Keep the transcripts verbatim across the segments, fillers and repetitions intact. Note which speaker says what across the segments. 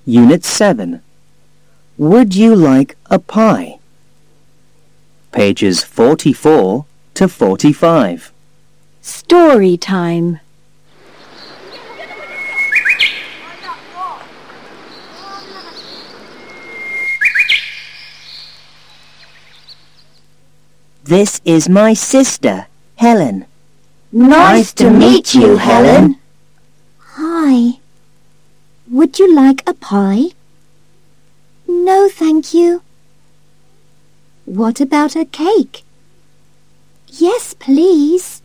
Speaker 1: Unit seven. Would you like a pie? Pages forty-four to forty-five.
Speaker 2: Story time.
Speaker 1: This is my sister, Helen.
Speaker 3: Nice to meet you, Helen.
Speaker 4: Hi. Would you like a pie? No, thank you. What about a cake? Yes, please.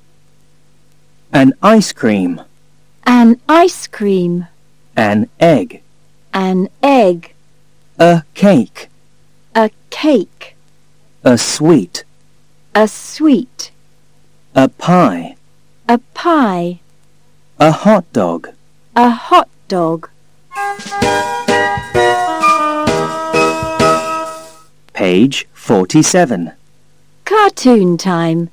Speaker 1: An ice cream.
Speaker 2: An ice cream.
Speaker 1: An egg.
Speaker 2: An egg.
Speaker 1: A cake.
Speaker 2: A cake.
Speaker 1: A sweet.
Speaker 2: A sweet.
Speaker 1: A pie.
Speaker 2: A pie.
Speaker 1: A hot dog.
Speaker 2: A hot dog.
Speaker 1: Page forty-seven.
Speaker 2: Cartoon time.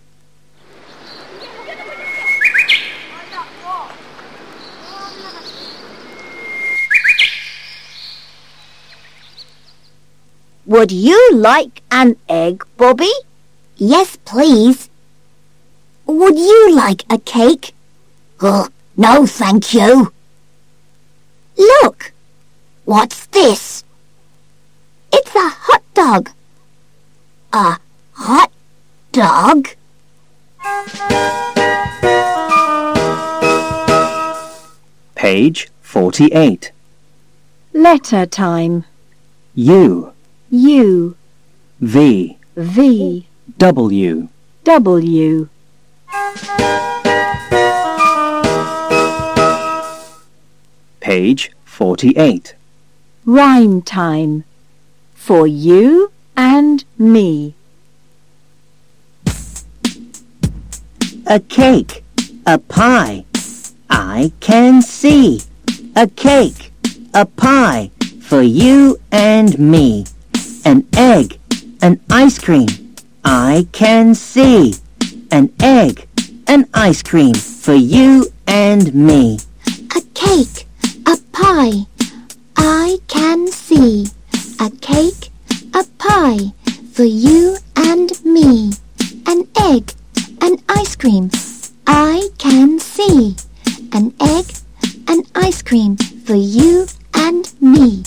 Speaker 3: Would you like an egg, Bobby?
Speaker 4: Yes, please.
Speaker 3: Would you like a cake? Oh, no, thank you. Look! What's this? It's a hot dog. A hot dog?
Speaker 1: Page forty-eight.
Speaker 2: Letter time.
Speaker 1: U.
Speaker 2: U.
Speaker 1: V.
Speaker 2: V.
Speaker 1: W.
Speaker 2: W.
Speaker 1: Page forty-eight.
Speaker 2: Rhyme time. For you and me.
Speaker 5: A cake, a pie, I can see. A cake, a pie, for you and me. An egg, an ice cream, I can see. An egg, an ice cream, for you and me.
Speaker 4: A cake, a pie, I can see. A cake, a pie, for you and me. An egg, an ice cream, I can see. An egg, an ice cream, for you and me.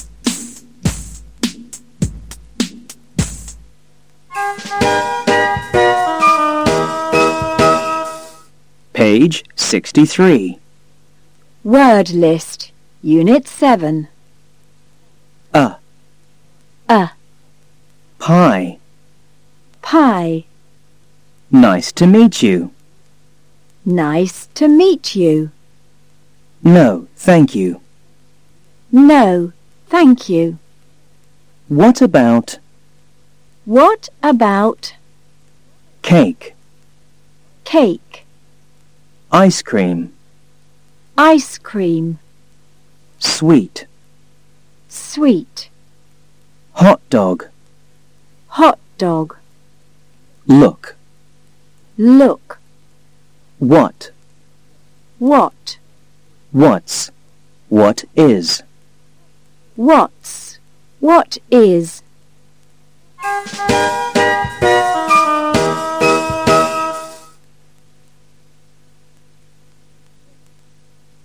Speaker 1: Page sixty-three.
Speaker 2: Word list. Unit seven.
Speaker 1: A.
Speaker 2: A.
Speaker 1: Pie.
Speaker 2: Pie.
Speaker 1: Nice to meet you.
Speaker 2: Nice to meet you.
Speaker 1: No, thank you.
Speaker 2: No, thank you.
Speaker 1: What about
Speaker 2: What about
Speaker 1: cake,
Speaker 2: cake,
Speaker 1: ice cream,
Speaker 2: ice cream,
Speaker 1: sweet,
Speaker 2: sweet,
Speaker 1: hot dog,
Speaker 2: hot dog,
Speaker 1: look,
Speaker 2: look,
Speaker 1: what,
Speaker 2: what,
Speaker 1: what's, what is.
Speaker 2: what's, what is.